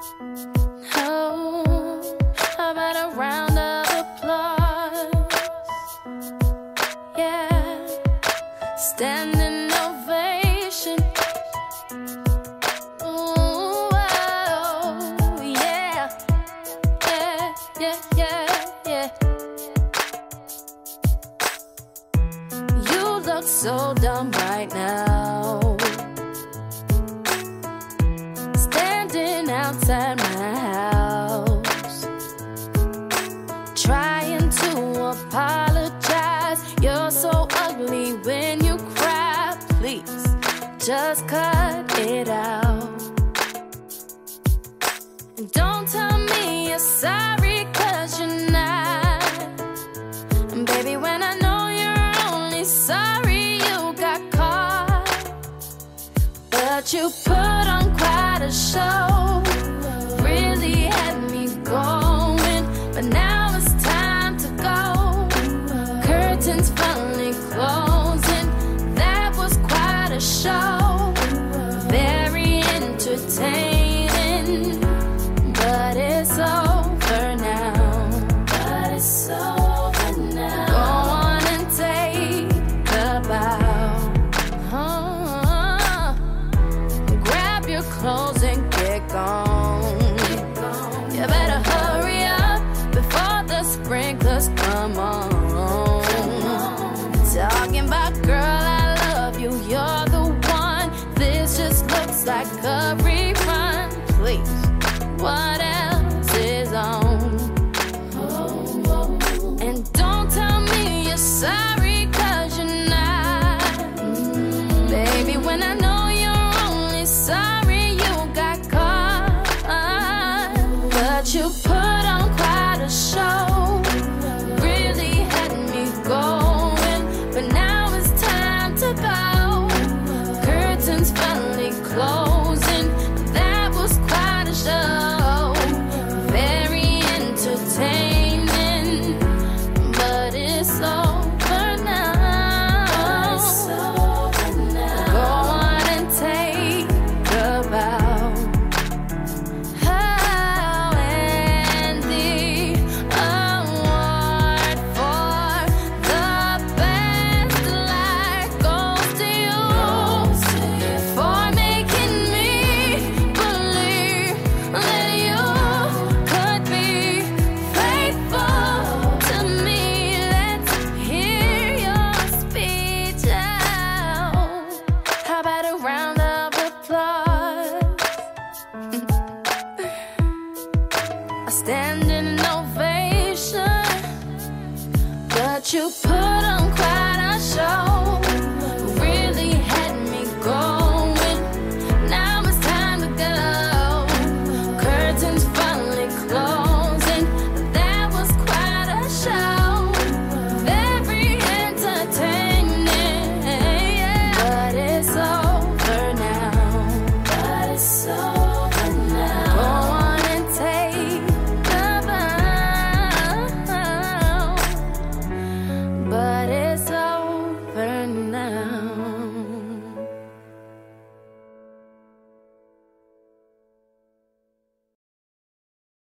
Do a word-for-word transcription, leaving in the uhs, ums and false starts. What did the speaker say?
Oh, how about a round of applause? Yeah, standing ovation. Ooh, oh, yeah, yeah, yeah, yeah, yeah. You look so dumb right now, standing outside my house, trying to apologize. You're so ugly when you cry. Please, just cut it out. And don't tell me you're sorry, 'cause you're not. And baby, when I know you're only sorry you got caught, but you put on quite a show, really had me going, but now it's time to go. Curtains finally closing, that was quite a show. Very entertaining, but it's over now. But it's over now. Go on and take a bow. Uh, grab your clothes and get gone. You better hurry up before the sprinklers come on. Talking about, girl, I love you, you're the one. This just looks like a rerun. Please, what else is on? And don't tell me you're sorry, 'cause you're not. Baby, when I know you're only sorry you got caught, but you put on quite a show, really had me going, but now it's time to go. Curtains finally closing, that was quite a show. Very entertaining, but it's over now. Go on and take a bow. Oh, and the award for the best life goes to you, for making me believe that you could be faithful to me. Let's hear your speech out. How about a round of applause? A standing ovation, but you